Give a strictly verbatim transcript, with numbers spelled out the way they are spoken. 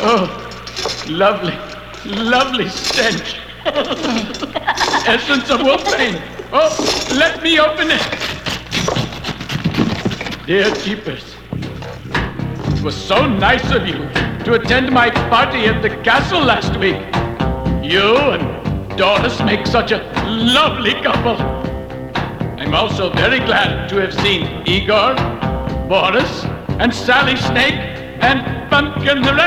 Oh, lovely, lovely stench. Essence of wolfbane. Oh, let me open it. Dear Jeepers, it was so nice of you to attend my party at the castle last week. You and Doris make such a lovely couple. I'm also very glad to have seen Igor, Boris, and Sally Snake, and Pumpkin the Red.